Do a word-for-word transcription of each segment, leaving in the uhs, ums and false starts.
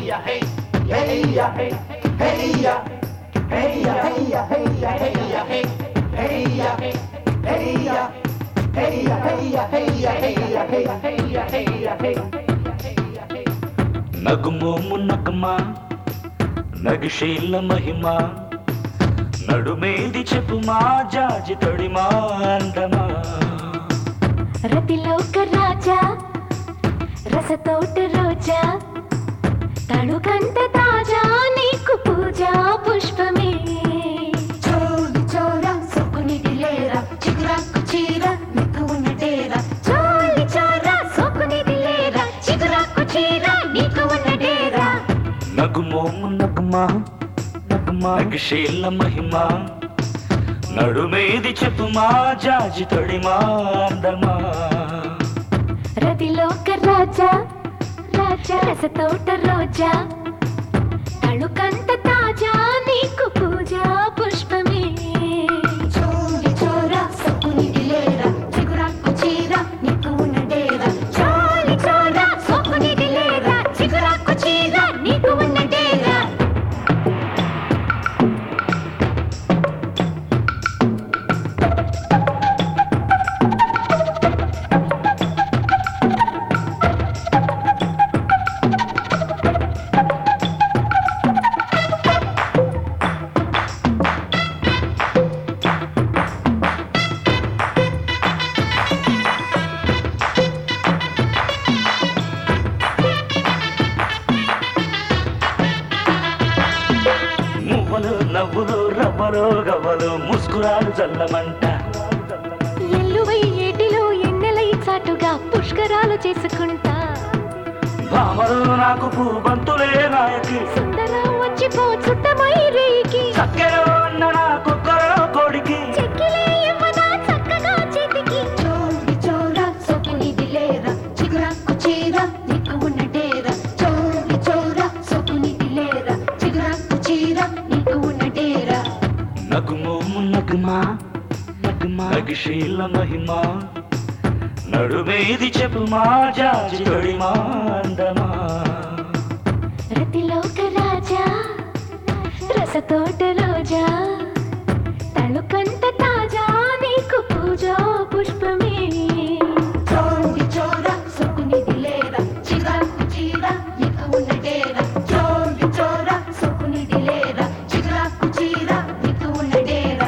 నగుమోము నగమా నగిశీల మహిమా నడుమేది చెప్పుమా జాజి తొడిమా అందమా రతిలోక రాజా రసతోట రోజా తడుకంత తాజా నీకు పూజా పుష్పమే చోలి చోరా సొక్కునిది లేరా చిగురాకు చీర నీకు ఉన్న డేరా చోలి చోరా సొక్కునిది లేరా చిగురాకు చీర నీకు ఉన్న డేరా నగుమోము నగమా నగమా నగిశీల మహిమా నడుమేది చెప్పుమా జాజి తొడిమా అందమా రతిలోక రాజా రాజా రసతోట రోజా తళుకంత తాజా నీకు పూజా పుష్పమే చోలి చోరా సొక్కునిది లేరా చిగురాకు చీర నీకు ఉన్న డేరా చోలి చోరా సొక్కునిది లేరా చిగురాకు చీర నీకు ఉన్న డేరా నవ్వులు రవ్వలు గవ్వలు ముస్కురాలు జల్లమంట ఎల్లువై ఏటిలో ఎన్నెలై చాటుగా పుష్కరాలు చేసుకుంటా భామలు నాకు పూబంతులే నాయకి సుందరం వచ్చిపో చుట్టమై రేకి చక్కెర అన్న నా కుక్కరో కొడికి చెక్కిలే ఇవ్వనా చక్కగా చేతికి చోలి చోరా సొక్కునిది లేరా చిగురాకు చీర నీకు ఉన్న డేరా చోలి చోరా సొక్కునిది లేరా చిగురాకు చీర నీకు ఉన్న డేరా నగుమోము నగమా నగమా నగిశీల మహిమా నడుమేది చెప్పుమా జాజి తొడిమా అందమా రతిలోక రాజా రసతోట రోజా తళుకంత తాజా నీకు పూజా పుష్పమే చోలి చోరా సొక్కునిది లేరా చిగురాకు చీర నీకు ఉన్న డేరా చోలి చోరా సొక్కునిది లేరా చిగురాకు చీర నీకు ఉన్న డేరా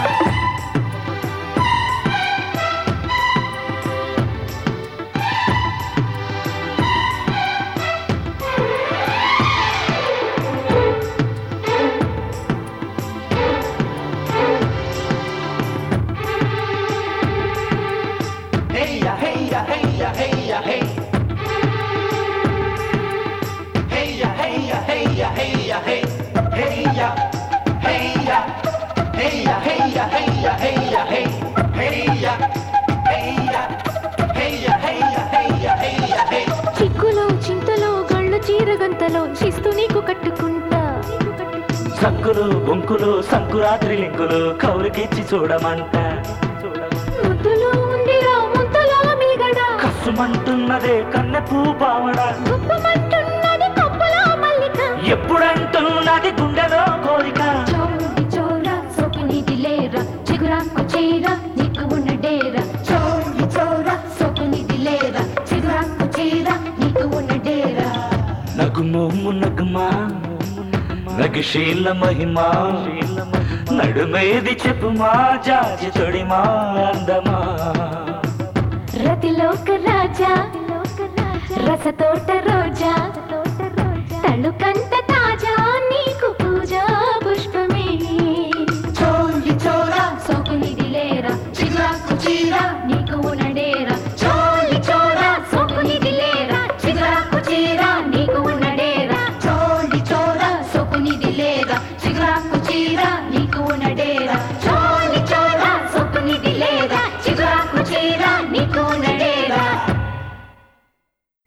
చిక్కులో చింతలో గళ్ళు చీరగంతలో శిస్తు నీకు కట్టుకుంటా సంకులు బొంకులు సంకురాత్రి లింకులు కౌలుకిచ్చి చూడమంట ముద్దులో ఉందిరా ముంతలో మీగడ కసుమంటున్నదే కన్నెపూ పావడ గుప్పమంటున్నది కప్పులో మల్లిక ఎప్పుడంటున్నది గుండెలో కోరిక చోలి చోరా సొక్కునిది లేరా చిగురాకు చీర నీకు ఉన్న డేరా చోలి చోరా సొక్కునిది లేరా చిగురాకు చీర నీకు ఉన్న డేరా నగుమోము నగమా నగిశీల మహిమా నడుమేది చెప్పుమా జాజి తొడిమా అందమా రతిలోక రాజా రసతోట రోజా తళుకంత